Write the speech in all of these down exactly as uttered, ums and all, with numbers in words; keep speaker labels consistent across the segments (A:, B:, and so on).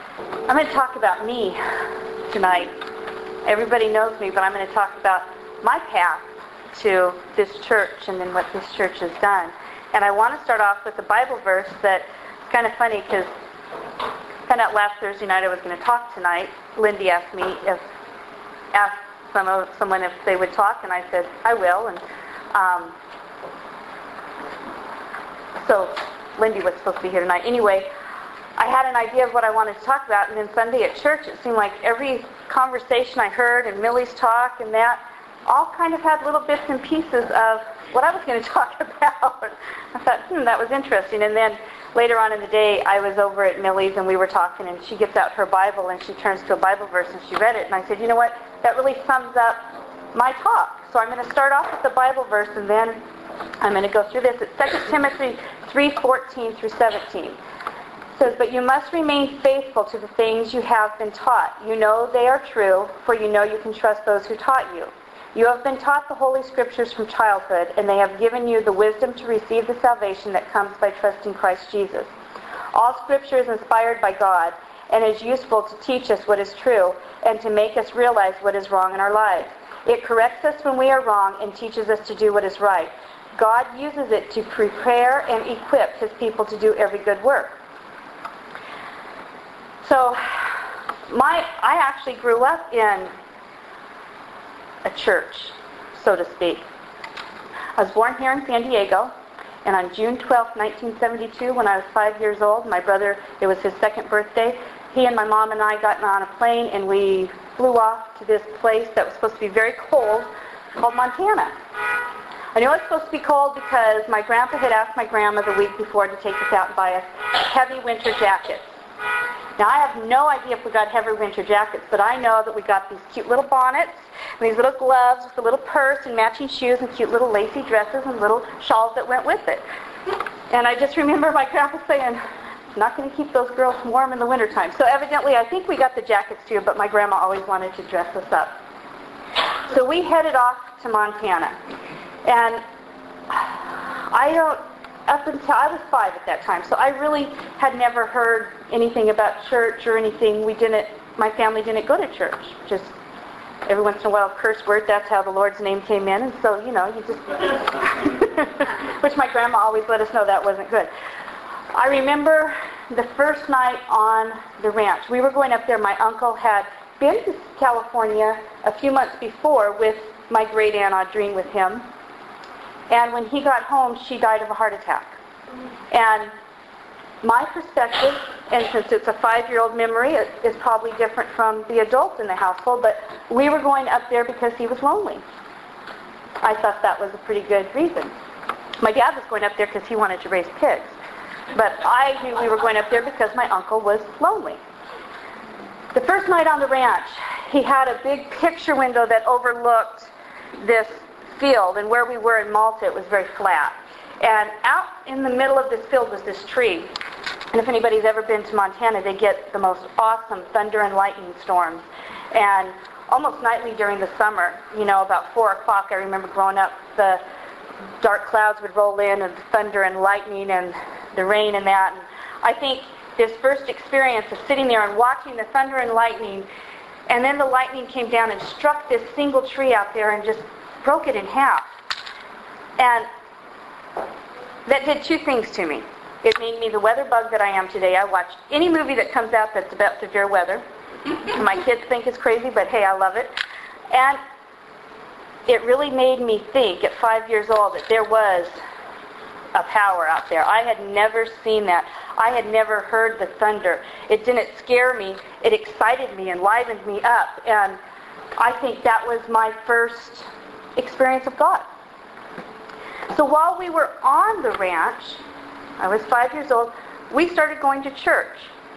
A: I'm going to talk about me tonight. Everybody knows me, but I'm going to talk about my path to this church and then what this church has done. And I want to start off with a Bible verse that is kind of funny because I found out last Thursday night I was going to talk tonight. Lindy asked me if, asked some of, someone if they would talk, and I said, I will. And um, so Lindy was supposed to be here tonight. Anyway, I had an idea of what I wanted to talk about, and then Sunday at church it seemed like every conversation I heard and Millie's talk and that all kind of had little bits and pieces of what I was going to talk about. I thought, hmm, that was interesting. And then later on in the day, I was over at Millie's and we were talking, and she gets out her Bible and she turns to a Bible verse and she read it. And I said, you know what? That really sums up my talk. So I'm going to start off with the Bible verse, and then I'm going to go through this. It's Second Timothy three fourteen through seventeen. It says, but you must remain faithful to the things you have been taught. You know they are true, for you know you can trust those who taught you. You have been taught the Holy Scriptures from childhood, and they have given you the wisdom to receive the salvation that comes by trusting Christ Jesus. All Scripture is inspired by God and is useful to teach us what is true and to make us realize what is wrong in our lives. It corrects us when we are wrong and teaches us to do what is right. God uses it to prepare and equip His people to do every good work. So, my I actually grew up in a church, so to speak. I was born here in San Diego, and on June twelfth, nineteen seventy-two, when I was five years old, my brother, it was his second birthday, he and my mom and I got on a plane and we flew off to this place that was supposed to be very cold called Montana. I knew it was supposed to be cold because my grandpa had asked my grandma the week before to take us out and buy us heavy winter jackets. Now, I have no idea if we got heavy winter jackets, but I know that we got these cute little bonnets and these little gloves with a little purse and matching shoes and cute little lacy dresses and little shawls that went with it. And I just remember my grandpa saying, I'm not going to keep those girls warm in the wintertime. So evidently, I think we got the jackets too, but my grandma always wanted to dress us up. So we headed off to Montana. And I don't, up until, I was five at that time, so I really had never heard anything about church or anything. We didn't, my family didn't go to church. Just every once in a while, curse word, that's how the Lord's name came in. And so, you know, you just, which my grandma always let us know that wasn't good. I remember the first night on the ranch. We were going up there. My uncle had been to California a few months before with my great aunt Audrine with him. And when he got home, she died of a heart attack. And my perspective, and since it's a five-year-old memory, it is probably different from the adults in the household, but we were going up there because he was lonely. I thought that was a pretty good reason. My dad was going up there because he wanted to raise pigs. But I knew we were going up there because my uncle was lonely. The first night on the ranch, he had a big picture window that overlooked this field, and where we were in Malta, it was very flat. And out in the middle of this field was this tree. And if anybody's ever been to Montana, they get the most awesome thunder and lightning storms. And almost nightly during the summer, you know, about four o'clock, I remember growing up, the dark clouds would roll in, and the thunder and lightning and the rain and that. And I think this first experience of sitting there and watching the thunder and lightning, and then the lightning came down and struck this single tree out there and just broke it in half. And that did two things to me. It made me the weather bug that I am today. I watch any movie that comes out that's about severe weather. My kids think it's crazy, but hey, I love it. And it really made me think at five years old that there was a power out there. I had never seen that. I had never heard the thunder. It didn't scare me. It excited me and livened me up. And I think that was my first experience of God. So while we were on the ranch, I was five years old, we started going to church.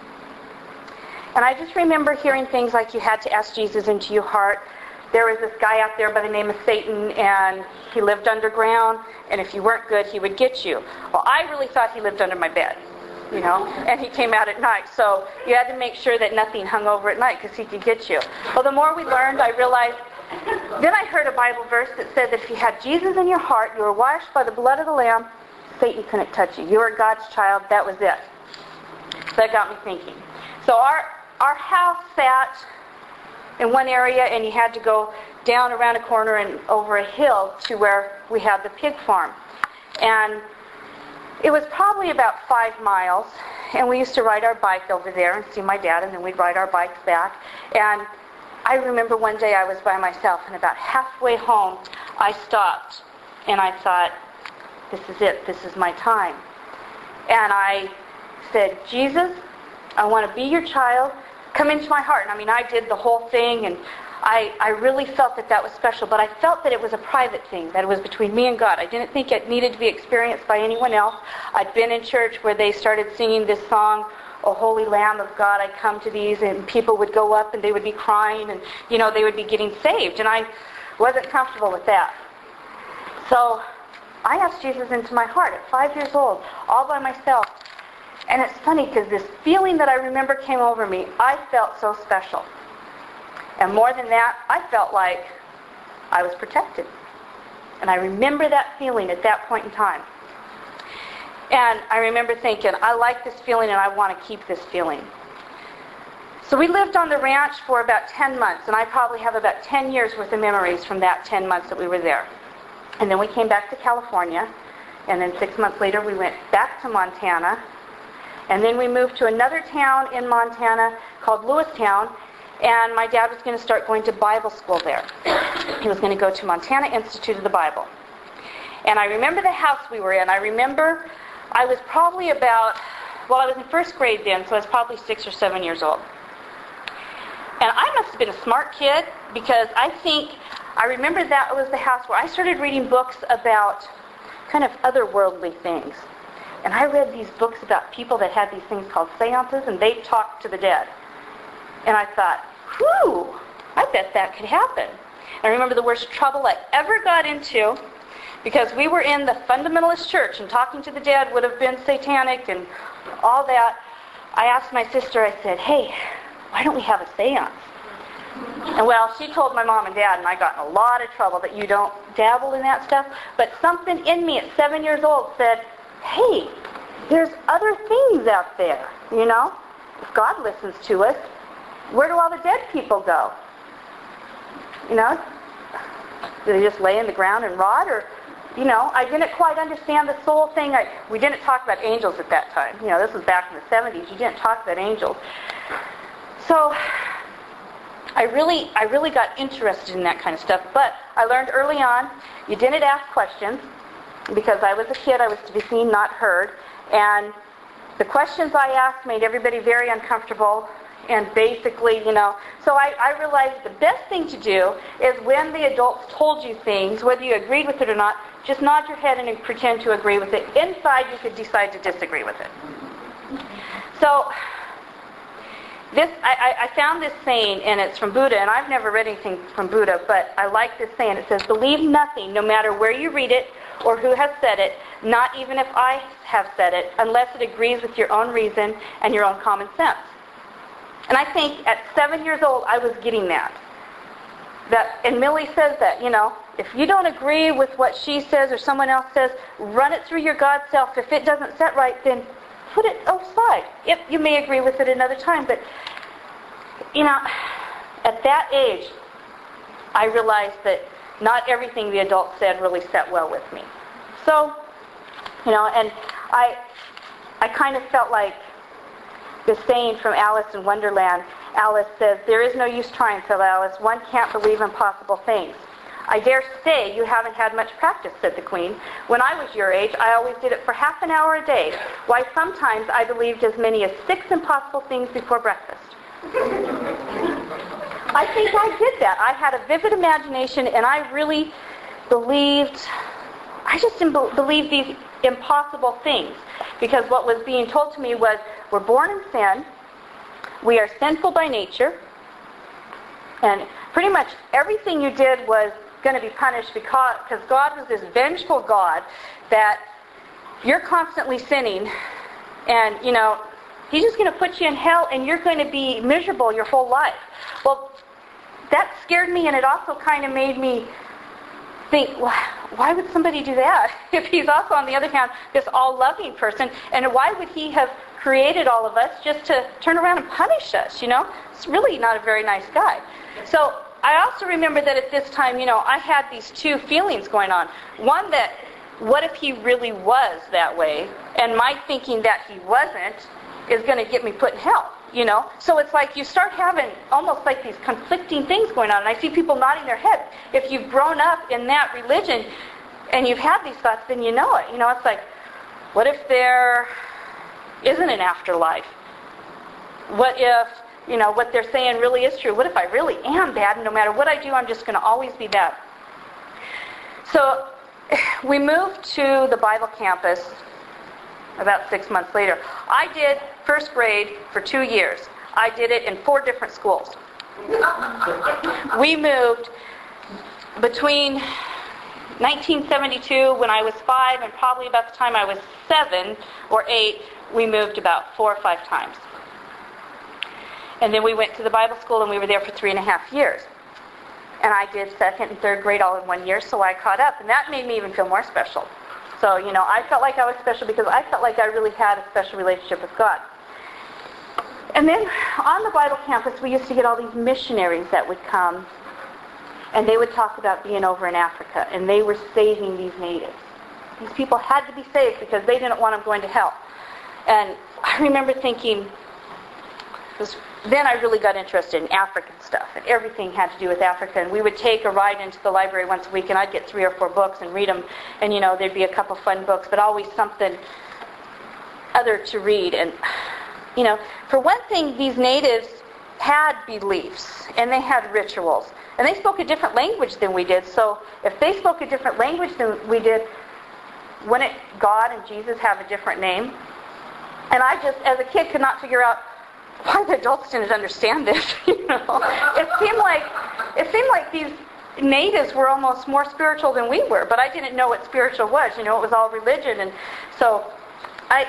A: And I just remember hearing things like you had to ask Jesus into your heart. There was this guy out there by the name of Satan, and he lived underground, and if you weren't good, he would get you. Well, I really thought he lived under my bed, you know, and he came out at night. So you had to make sure that nothing hung over at night because he could get you. Well, the more we learned, I realized. Then I heard a Bible verse that said that if you had Jesus in your heart, you were washed by the blood of the Lamb, Satan couldn't touch you. You were God's child. That was it. So that got me thinking. So our our house sat in one area, and you had to go down around a corner and over a hill to where we had the pig farm. And it was probably about five miles, and we used to ride our bike over there and see my dad, and then we'd ride our bikes back. And I remember one day I was by myself, and about halfway home, I stopped, and I thought, this is it, this is my time. And I said, Jesus, I want to be your child. Come into my heart. And I mean, I did the whole thing, and I, I really felt that that was special, but I felt that it was a private thing, that it was between me and God. I didn't think it needed to be experienced by anyone else. I'd been in church where they started singing this song, O Holy Lamb of God, I come to these, and people would go up and they would be crying, and, you know, they would be getting saved, and I wasn't comfortable with that. So I asked Jesus into my heart at five years old, all by myself. And it's funny because this feeling that I remember came over me. I felt so special. And more than that, I felt like I was protected. And I remember that feeling at that point in time. And I remember thinking, I like this feeling and I want to keep this feeling. So we lived on the ranch for about ten months, and I probably have about ten years worth of memories from that ten months that we were there. And then we came back to California, and then six months later we went back to Montana. And then we moved to another town in Montana called Lewistown, and my dad was going to start going to Bible school there. He was going to go to Montana Institute of the Bible. And I remember the house we were in. I remember I was probably about, well, I was in first grade then, so I was probably six or seven years old. And I must have been a smart kid, because I think, I remember that was the house where I started reading books about kind of otherworldly things. And I read these books about people that had these things called seances, and they talked to the dead. And I thought, whew, I bet that could happen. And I remember the worst trouble I ever got into, because we were in the fundamentalist church, and talking to the dead would have been satanic and all that. I asked my sister, I said, hey, why don't we have a seance? And well, she told my mom and dad, and I got in a lot of trouble that you don't dabble in that stuff. But something in me at seven years old said, hey, there's other things out there, you know? If God listens to us, where do all the dead people go? You know? Do they just lay in the ground and rot? Or, you know, I didn't quite understand the soul thing. I, we didn't talk about angels at that time. You know, this was back in the seventies. You didn't talk about angels. So I really, I really got interested in that kind of stuff. But I learned early on, you didn't ask questions. Because I was a kid, I was to be seen, not heard. And the questions I asked made everybody very uncomfortable. And basically, you know, so I, I realized the best thing to do is when the adults told you things, whether you agreed with it or not, just nod your head and pretend to agree with it. Inside, you could decide to disagree with it. So this, I, I found this saying, and it's from Buddha, and I've never read anything from Buddha, but I like this saying. It says, believe nothing, no matter where you read it or who has said it, not even if I have said it, unless it agrees with your own reason and your own common sense. And I think at seven years old, I was getting that. That, and Millie says that, you know, if you don't agree with what she says or someone else says, run it through your God self. If it doesn't set right, then put it aside. If you may agree with it another time. But, you know, at that age, I realized that not everything the adults said really sat well with me. So, you know, and I, I kind of felt like the saying from Alice in Wonderland. Alice says, there is no use trying, said Alice. One can't believe impossible things. I dare say you haven't had much practice, said the Queen. When I was your age, I always did it for half an hour a day. Why, sometimes I believed as many as six impossible things before breakfast. I think I did that. I had a vivid imagination, and I really believed, I just believed these impossible things. Because what was being told to me was, we're born in sin, we are sinful by nature, and pretty much everything you did was going to be punished because, because God was this vengeful God that you're constantly sinning, and, you know, He's just going to put you in hell, and you're going to be miserable your whole life. Well, that scared me, and it also kind of made me think, well, why would somebody do that if He's also, on the other hand, this all-loving person? And why would He have created all of us just to turn around and punish us, you know? It's really not a very nice guy. So I also remember that at this time, you know, I had these two feelings going on. One that, what if he really was that way? And my thinking that he wasn't is going to get me put in hell, you know? So it's like you start having almost like these conflicting things going on. And I see people nodding their heads. If you've grown up in that religion and you've had these thoughts, then you know it. You know, it's like, what if there isn't an afterlife? What if, you know, what they're saying really is true? What if I really am bad, and no matter what I do, I'm just going to always be bad? So we moved to the Bible campus about six months later. I did first grade for two years. I did it in four different schools. We moved between nineteen seventy-two, when I was five, and probably about the time I was seven or eight, we moved about four or five times. And then we went to the Bible school, and we were there for three and a half years. And I did second and third grade all in one year, so I caught up. And that made me even feel more special. So, you know, I felt like I was special because I felt like I really had a special relationship with God. And then on the Bible campus, we used to get all these missionaries that would come, and they would talk about being over in Africa, and they were saving these natives. These people had to be saved because they didn't want them going to hell. And I remember thinking, was, then I really got interested in African stuff, and everything had to do with Africa. And we would take a ride into the library once a week, and I'd get three or four books and read them. And, you know, there'd be a couple fun books, but always something other to read. And, you know, for one thing, these natives had beliefs, and they had rituals. And they spoke a different language than we did. So if they spoke a different language than we did, wouldn't God and Jesus have a different name? And I just, as a kid, could not figure out why the adults didn't understand this. You know, it seemed like it seemed like these natives were almost more spiritual than we were, but I didn't know what spiritual was. You know, it was all religion, and so I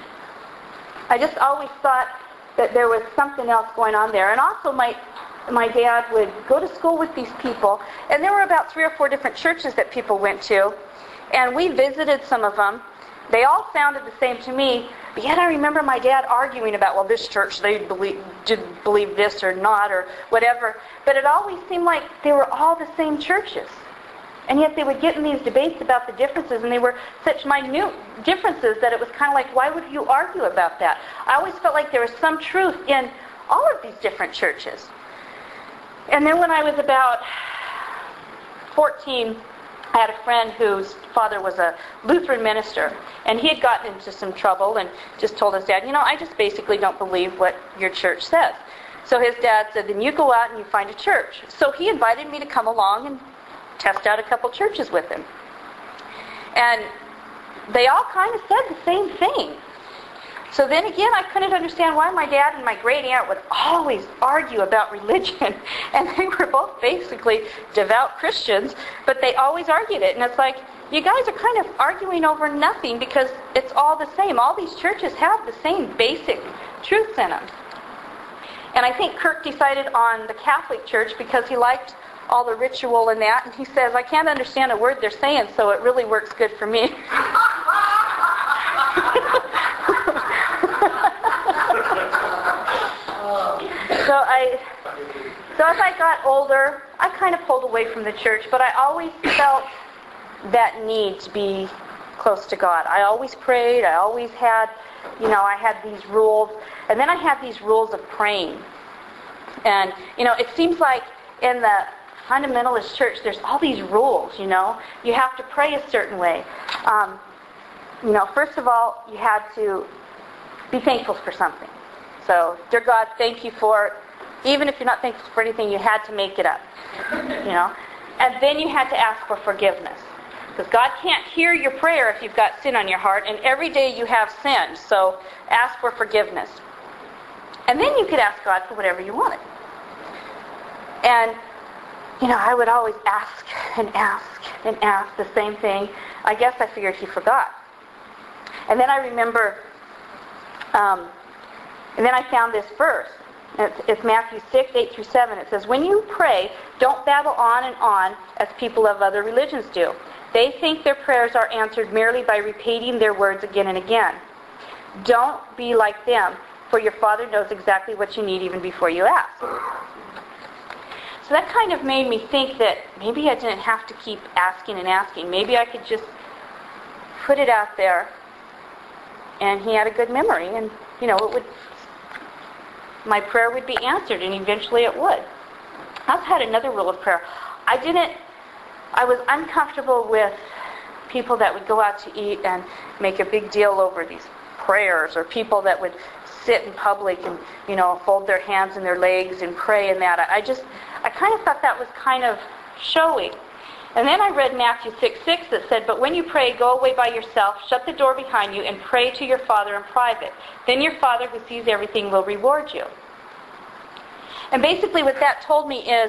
A: I just always thought that there was something else going on there. And also, my my dad would go to school with these people, and there were about three or four different churches that people went to, and we visited some of them. They all sounded the same to me, but yet I remember my dad arguing about, well, this church, they believe, didn't believe this or not or whatever. But it always seemed like they were all the same churches. And yet they would get in these debates about the differences, and they were such minute differences that it was kind of like, why would you argue about that? I always felt like there was some truth in all of these different churches. And then when I was about fourteen, I had a friend whose father was a Lutheran minister, and he had gotten into some trouble and just told his dad, you know, I just basically don't believe what your church says. So his dad said, then you go out and you find a church. So he invited me to come along and test out a couple churches with him. And they all kind of said the same thing. So then again, I couldn't understand why my dad and my great aunt would always argue about religion. And they were both basically devout Christians, but they always argued it. And it's like, you guys are kind of arguing over nothing because it's all the same. All these churches have the same basic truths in them. And I think Kirk decided on the Catholic Church because he liked all the ritual and that. And he says, I can't understand a word they're saying, so it really works good for me. So I, so as I got older, I kind of pulled away from the church, but I always felt that need to be close to God. I always prayed. I always had, you know, I had these rules, and then I had these rules of praying. And, you know, it seems like in the fundamentalist church, there's all these rules, you know. You have to pray a certain way. Um, you know, first of all, you had to be thankful for something. So, dear God, thank you for, even if you're not thankful for anything, you had to make it up, you know. And then you had to ask for forgiveness. Because God can't hear your prayer if you've got sin on your heart, and every day you have sinned, so ask for forgiveness. And then you could ask God for whatever you wanted. And, you know, I would always ask and ask and ask the same thing. I guess I figured he forgot. And then I remember... Um, And then I found this verse. It's, it's Matthew six, eight through seven. It says, when you pray, don't babble on and on as people of other religions do. They think their prayers are answered merely by repeating their words again and again. Don't be like them, for your Father knows exactly what you need even before you ask. So that kind of made me think that maybe I didn't have to keep asking and asking. Maybe I could just put it out there, and he had a good memory, and, you know, it would, my prayer would be answered, and eventually it would. I also had another rule of prayer. I didn't, I was uncomfortable with people that would go out to eat and make a big deal over these prayers, or people that would sit in public and, you know, fold their hands and their legs and pray and that. I just, I kind of thought that was kind of showy. And then I read Matthew six six that said, but when you pray, go away by yourself, shut the door behind you, and pray to your Father in private. Then your Father who sees everything will reward you. And basically what that told me is,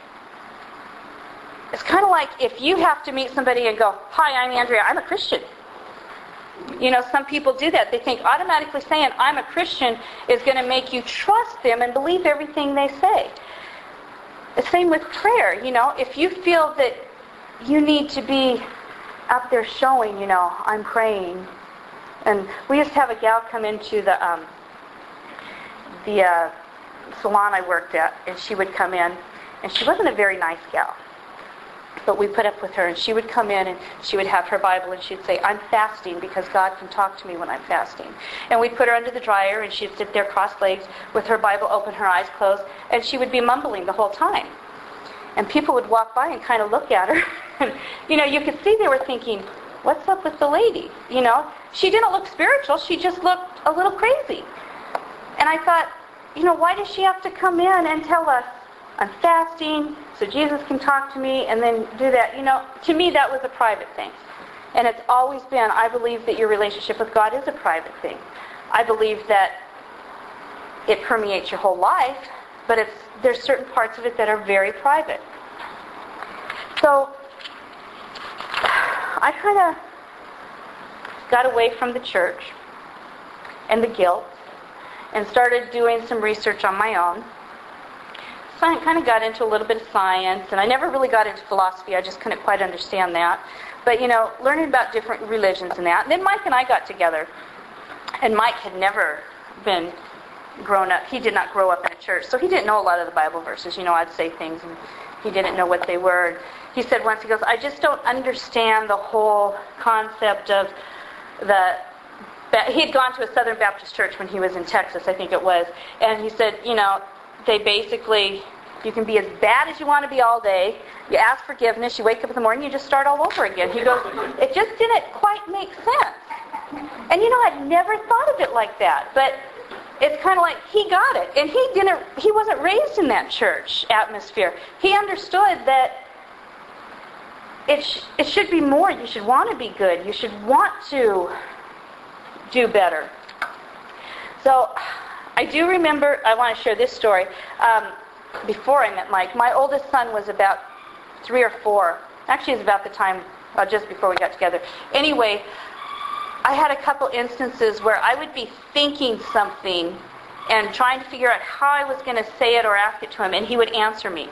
A: it's kind of like if you have to meet somebody and go, hi, I'm Andrea, I'm a Christian. You know, some people do that. They think automatically saying, I'm a Christian, is going to make you trust them and believe everything they say. The same with prayer. You know, if you feel that you need to be out there showing, you know, I'm praying. And we used to have a gal come into the um, the uh, salon I worked at, and she would come in, and she wasn't a very nice gal. But we put up with her, and she would come in, and she would have her Bible, and she'd say, I'm fasting because God can talk to me when I'm fasting. And we'd put her under the dryer, and she'd sit there cross-legged with her Bible open, her eyes closed, and she would be mumbling the whole time. And people would walk by and kind of look at her. And, you know, you could see they were thinking, what's up with the lady? You know, she didn't look spiritual. She just looked a little crazy. And I thought, you know, why does she have to come in and tell us, I'm fasting so Jesus can talk to me, and then do that? You know, to me that was a private thing. And it's always been, I believe that your relationship with God is a private thing. I believe that it permeates your whole life, but it's, there's certain parts of it that are very private. So I kind of got away from the church and the guilt and started doing some research on my own. So I kind of got into a little bit of science, and I never really got into philosophy. I just couldn't quite understand that. But, you know, learning about different religions and that. And then Mike and I got together, and Mike had never been grown up. He did not grow up in a church, so he didn't know a lot of the Bible verses. You know, I'd say things, and he didn't know what they were. He said once, he goes, I just don't understand the whole concept of the... He had gone to a Southern Baptist church when he was in Texas, I think it was, and he said, you know, they basically, you can be as bad as you want to be all day, you ask forgiveness, you wake up in the morning, you just start all over again. He goes, it just didn't quite make sense. And you know, I'd never thought of it like that, but it's kind of like he got it. And he didn't, he wasn't raised in that church atmosphere. He understood that it, sh- it should be more. You should want to be good. You should want to do better. So I do remember, I want to share this story. Um, before I met Mike, my oldest son was about three or four. Actually, it was about the time, uh, just before we got together. Anyway, I had a couple instances where I would be thinking something and trying to figure out how I was going to say it or ask it to him, and he would answer me.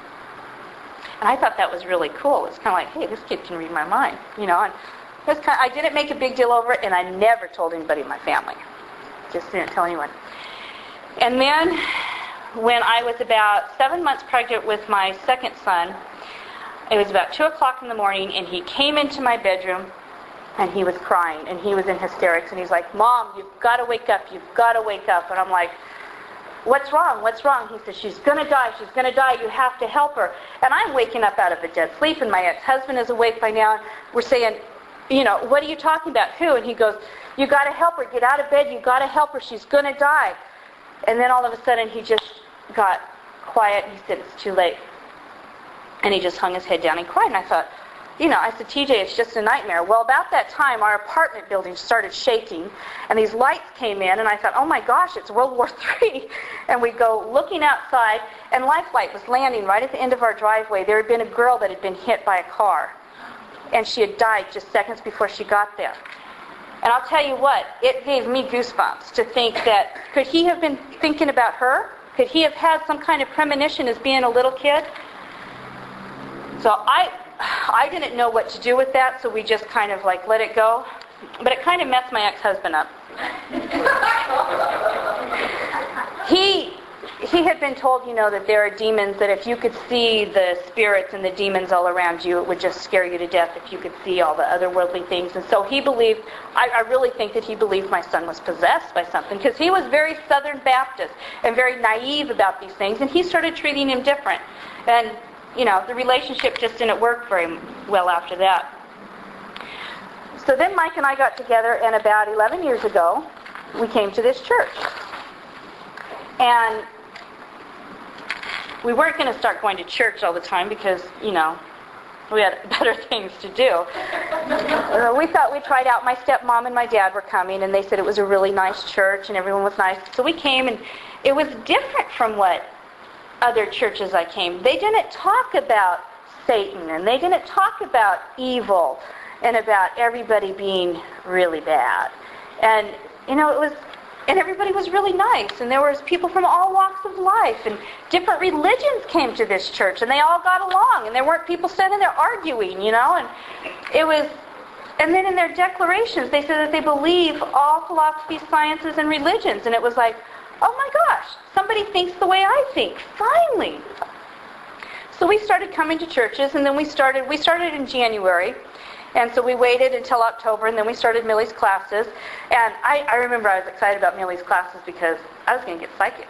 A: And I thought that was really cool. It's kind of like, hey, this kid can read my mind, you know. And it was kind of, I didn't make a big deal over it, and I never told anybody in my family. Just didn't tell anyone. And then, when I was about seven months pregnant with my second son, it was about two o'clock in the morning, and he came into my bedroom, and he was crying, and he was in hysterics, and he's like, Mom, you've got to wake up, you've got to wake up. And I'm like, what's wrong, what's wrong? He says, she's going to die, she's going to die, you have to help her. And I'm waking up out of a dead sleep, and my ex-husband is awake by now, and we're saying, you know, what are you talking about? Who? And he goes, you got to help her, get out of bed, you got to help her, she's going to die. And then all of a sudden he just got quiet, and he said, it's too late. And he just hung his head down and cried. And I thought, you know, I said, T J, it's just a nightmare. Well, about that time, our apartment building started shaking, and these lights came in, and I thought, oh my gosh, it's World War Three. And we go looking outside, and Lifeline was landing right at the end of our driveway. There had been a girl that had been hit by a car, and she had died just seconds before she got there. And I'll tell you what, it gave me goosebumps to think that, could he have been thinking about her? Could he have had some kind of premonition as being a little kid? So I I didn't know what to do with that, so we just kind of like let it go. But it kind of messed my ex-husband up. he he had been told, you know, that there are demons, that if you could see the spirits and the demons all around you, it would just scare you to death if you could see all the otherworldly things. And so he believed, I, I really think that he believed my son was possessed by something, because he was very Southern Baptist and very naive about these things, and he started treating him different. And, you know, the relationship just didn't work very well after that. So then Mike and I got together, and about eleven years ago, we came to this church. And we weren't going to start going to church all the time because, you know, we had better things to do. Uh, we thought we'd try it out. My stepmom and my dad were coming, and they said it was a really nice church, and everyone was nice. So we came, and it was different from what other churches I came. They didn't talk about Satan, and they didn't talk about evil, and about everybody being really bad. And, you know, it was... And everybody was really nice, and there was people from all walks of life, and different religions came to this church, and they all got along, and there weren't people standing there arguing, you know, and it was, and then in their declarations, they said that they believe all philosophies, sciences, and religions, and it was like, oh my gosh, somebody thinks the way I think, finally. So we started coming to churches, and then we started, we started in January, and so we waited until October, and then we started Millie's classes. And I, I remember I was excited about Millie's classes because I was going to get psychic.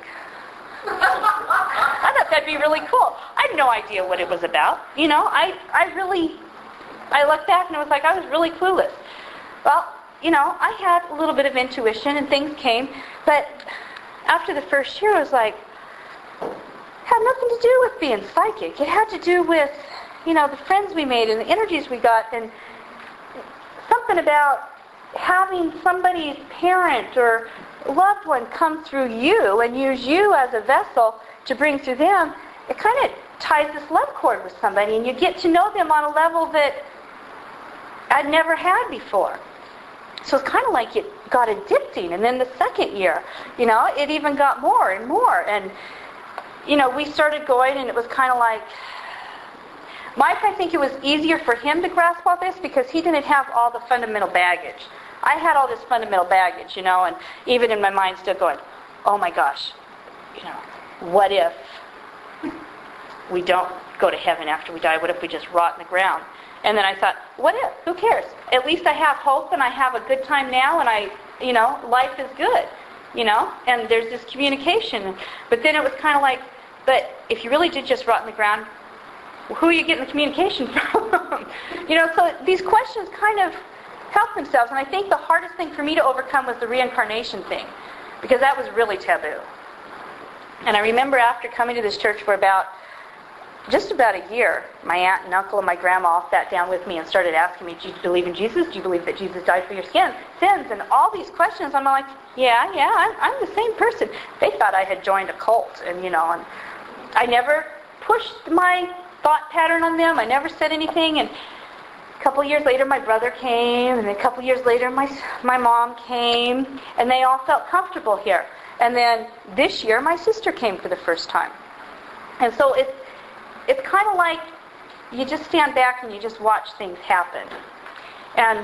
A: I thought that'd be really cool. I had no idea what it was about. You know, I, I really, I looked back and it was like I was really clueless. Well, you know, I had a little bit of intuition and things came, but after the first year, it was like, it had nothing to do with being psychic. It had to do with, you know, the friends we made and the energies we got, and something about having somebody's parent or loved one come through you and use you as a vessel to bring through them. It kind of ties this love cord with somebody, and you get to know them on a level that I'd never had before. So it's kind of like it got addicting. And then the second year, you know, it even got more and more. And, you know, we started going, and it was kind of like, Mike, I think it was easier for him to grasp all this because he didn't have all the fundamental baggage. I had all this fundamental baggage, you know, and even in my mind still going, oh my gosh, you know, what if we don't go to heaven after we die? What if we just rot in the ground? And then I thought, what if? Who cares? At least I have hope, and I have a good time now, and I, you know, life is good, you know, and there's this communication. But then it was kind of like, but if you really did just rot in the ground, who are you getting the communication from? You know, so these questions kind of help themselves. And I think the hardest thing for me to overcome was the reincarnation thing, because that was really taboo. And I remember after coming to this church for about, just about a year, my aunt and uncle and my grandma all sat down with me and started asking me, do you believe in Jesus? Do you believe that Jesus died for your skin, sins? And all these questions, I'm like, yeah, yeah, I'm, I'm the same person. They thought I had joined a cult, and, you know, and I never pushed my thought pattern on them. I never said anything. And a couple years later, my brother came, and then a couple years later, my my mom came, and they all felt comfortable here. And then this year, my sister came for the first time. And so it's it's kind of like you just stand back and you just watch things happen. And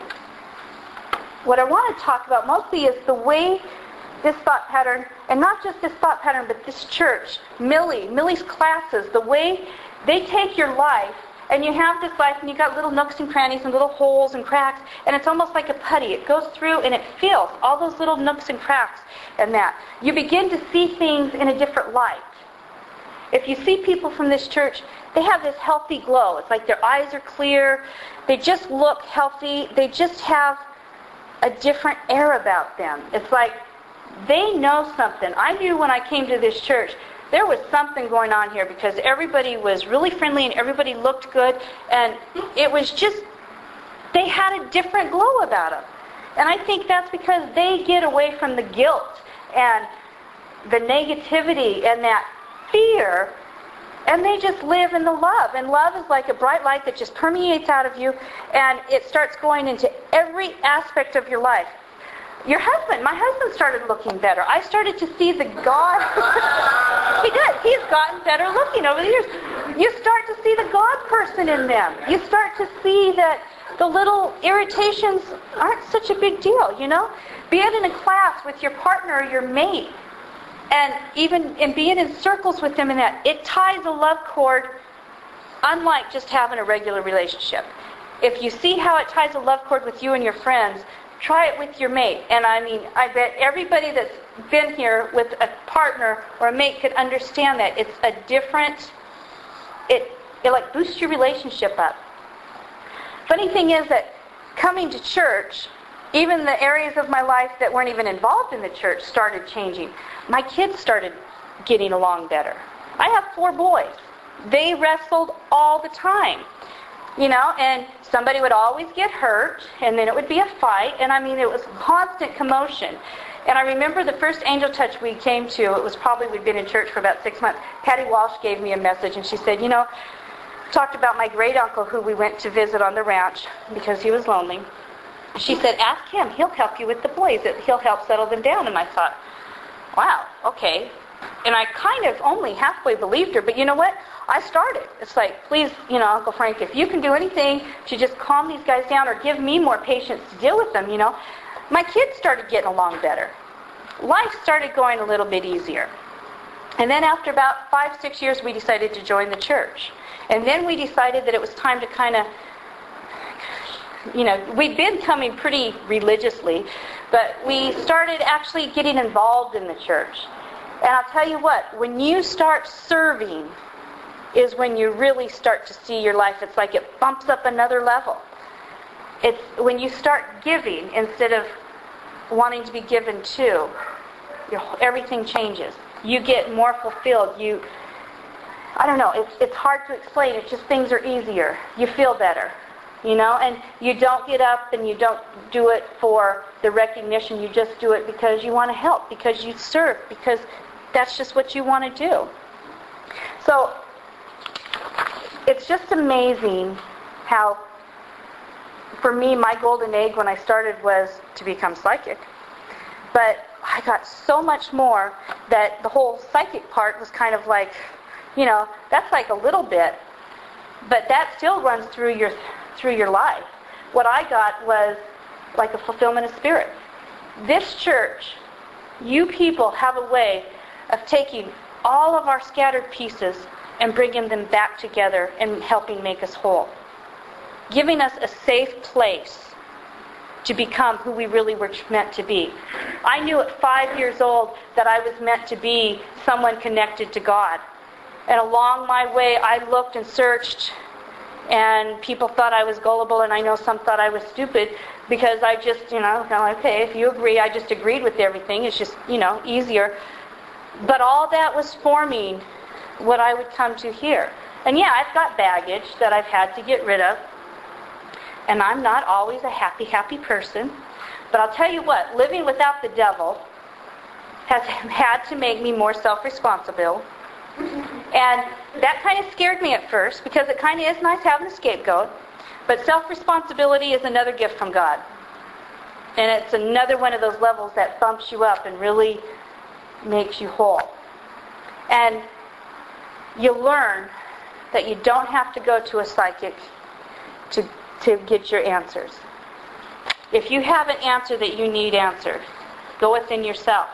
A: what I want to talk about mostly is the way this thought pattern, and not just this thought pattern, but this church, Millie, Millie's classes, the way they take your life, and you have this life, and you got little nooks and crannies and little holes and cracks, and it's almost like a putty. It goes through and it fills all those little nooks and cracks and that. You begin to see things in a different light. If you see people from this church, they have this healthy glow. It's like their eyes are clear. They just look healthy. They just have a different air about them. It's like they know something. I knew when I came to this church, there was something going on here, because everybody was really friendly and everybody looked good, and it was just, they had a different glow about them. And I think that's because they get away from the guilt and the negativity and that fear, and they just live in the love. And love is like a bright light that just permeates out of you, and it starts going into every aspect of your life. Your husband, my husband started looking better. I started to see the God. He did. He's gotten better looking over the years. You start to see the God person in them. You start to see that the little irritations aren't such a big deal, you know. being in a class with your partner or your mate, and even and being in circles with them in that, it ties a love cord unlike just having a regular relationship. If you see how it ties a love cord with you and your friends, try it with your mate. And I mean, I bet everybody that's been here with a partner or a mate could understand that. It's a different, it, it like boosts your relationship up. Funny thing is that coming to church, even the areas of my life that weren't even involved in the church started changing. My kids started getting along better. I have four boys. They wrestled all the time. You know, and somebody would always get hurt, and then it would be a fight, and I mean, it was constant commotion. And I remember the first Angel Touch we came to, it was probably, we'd been in church for about six months. Patty Walsh gave me a message, and she said, you know, talked about my great uncle who we went to visit on the ranch because he was lonely. She said, ask him, he'll help you with the boys, he'll help settle them down. And I thought, wow, okay. And I kind of only halfway believed her, but you know what? I started. It's like, please, you know, Uncle Frank, if you can do anything to just calm these guys down or give me more patience to deal with them, you know. My kids started getting along better. Life started going a little bit easier. And then after about five, six years, we decided to join the church. And then we decided that it was time to kind of, you know, we'd been coming pretty religiously, but we started actually getting involved in the church. And I'll tell you what, when you start serving is when you really start to see your life. It's like it bumps up another level. It's when you start giving instead of wanting to be given to, your, everything changes. You get more fulfilled. You, I don't know, it's, it's hard to explain. It's just things are easier. You feel better, you know, and you don't get up and you don't do it for the recognition. You just do it because you want to help, because you serve, because that's just what you want to do. So it's just amazing how, for me, my golden egg when I started was to become psychic. But I got so much more that the whole psychic part was kind of like, you know, that's like a little bit, but that still runs through your through your life. What I got was like a fulfillment of spirit. This church, you people have a way of taking all of our scattered pieces and bringing them back together and helping make us whole. Giving us a safe place to become who we really were meant to be. I knew at five years old that I was meant to be someone connected to God. And along my way, I looked and searched, and people thought I was gullible, and I know some thought I was stupid, because I just, you know, kind of like, okay, if you agree, I just agreed with everything. It's just, you know, easier. But all that was forming what I would come to here. And yeah, I've got baggage that I've had to get rid of. And I'm not always a happy, happy person. But I'll tell you what, living without the devil has had to make me more self-responsible. And that kind of scared me at first, because it kind of is nice having a scapegoat. But self-responsibility is another gift from God. And it's another one of those levels that bumps you up and really makes you whole. And you learn that you don't have to go to a psychic to to get your answers. If you have an answer that you need answered, go within yourself.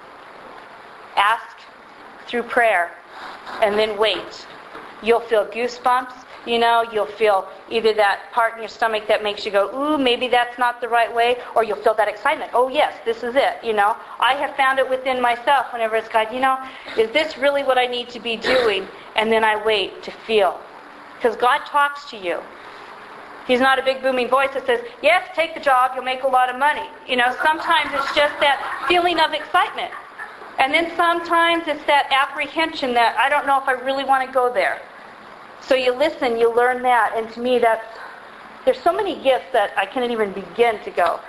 A: Ask through prayer, and then wait. You'll feel goosebumps. You know, you'll feel either that part in your stomach that makes you go, ooh, maybe that's not the right way, or you'll feel that excitement. Oh, yes, this is it, you know. I have found it within myself whenever it's God, you know, is this really what I need to be doing? And then I wait to feel. Because God talks to you. He's not a big booming voice that says, yes, take the job, you'll make a lot of money. You know, sometimes it's just that feeling of excitement. And then sometimes it's that apprehension that I don't know if I really want to go there. So you listen, you learn that, and to me that's, there's so many gifts that I can't even begin to go.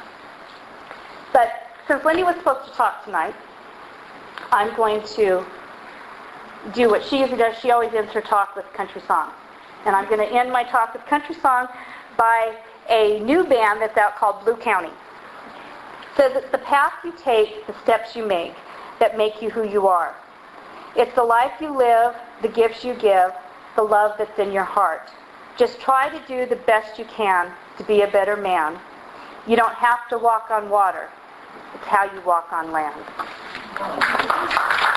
A: But since Lindy was supposed to talk tonight, I'm going to do what she usually does. She always ends her talk with country song. And I'm going to end my talk with country song by a new band that's out called Blue County. It says it's the path you take, the steps you make, that make you who you are. It's the life you live, the gifts you give, the love that's in your heart. Just try to do the best you can to be a better man. You don't have to walk on water. It's how you walk on land.